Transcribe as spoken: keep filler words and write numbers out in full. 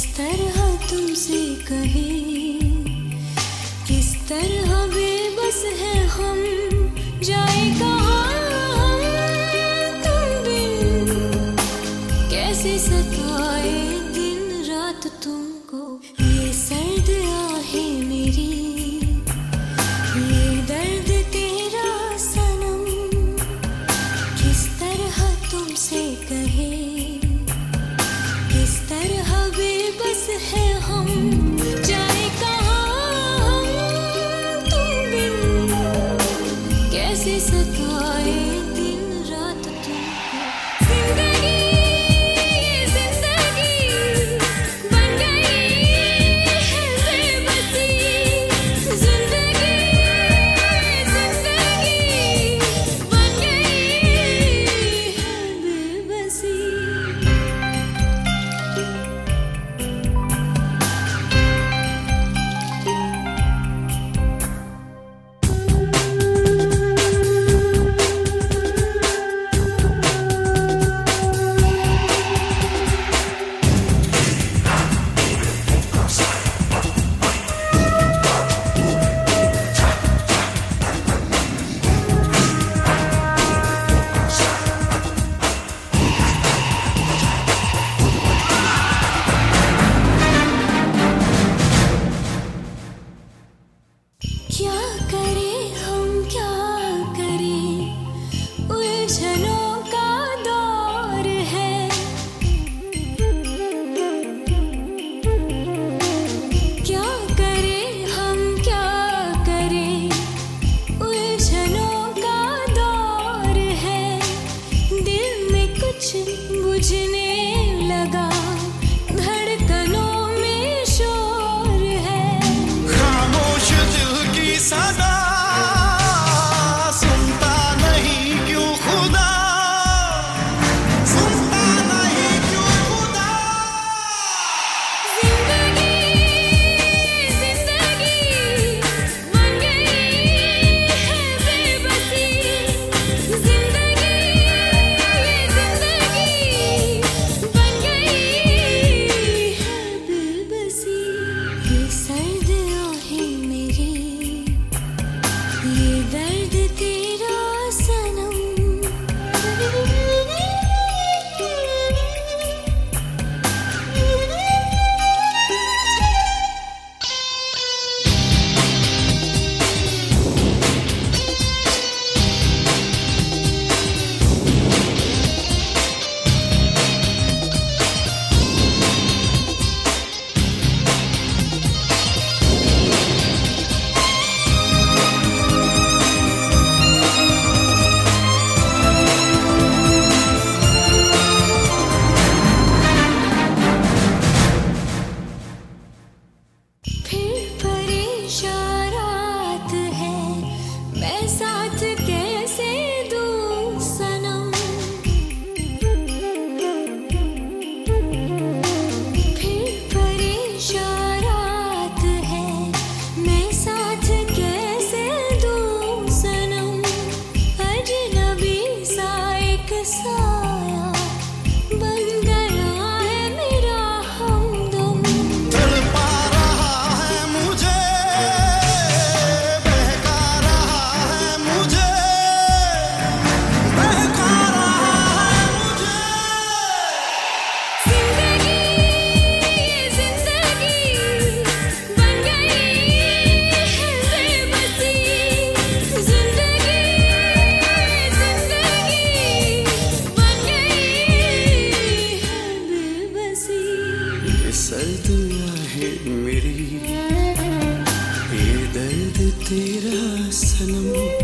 तरह तुमसे कहे, किस तरह बेबस है हम, जाए कहाँ तुम बिन, कैसे सताए दिन रात तुमको। ये सर्द आहे मेरी, ये दर्द तेरा सनम, किस तरह तुमसे कहे, किस तरह बेबस है हम, जाए कहाँ तुम बिन, कैसे सताए दिन रात तुमको। जिंदगी ये जिंदगी बन गई है बेबसी, जिंदगी ये जिंदगी बन गई है बेबसी। क्या करें हम क्या करें, उलझनों का दौर है, क्या करें हम क्या करें, उलझनों का दौर है, दिल में कुछ बुझने लगा, धड़कनों में शोर है। सदा सुनता नहीं क्यों खुदा, सुनता नहीं क्यों खुदा। जिंदगी जिंदगी बन गई है बेबसी, जिंदगी ये जिंदगी बन गई है बेबसी। ये सर्द आहे मेरी, ये दर्द तेरा सनम, फिर परेशान रात है, मैं साथ कैसे दूं सनम, फिर परेशान रात है, मैं साथ कैसे दूं सनम, अजनबी सा एक साया बन गया है मेरा हमदम। तड़पा रहा है मुझे, बहका रहा है मुझे, बहका रहा है मुझे। जिंदगी ये जिंदगी बन गई है बेबसी, जिंदगी ये जिंदगी बन गई है बेबसी। ये सर्द आहे मेरी, ये दर्द तेरा सनम।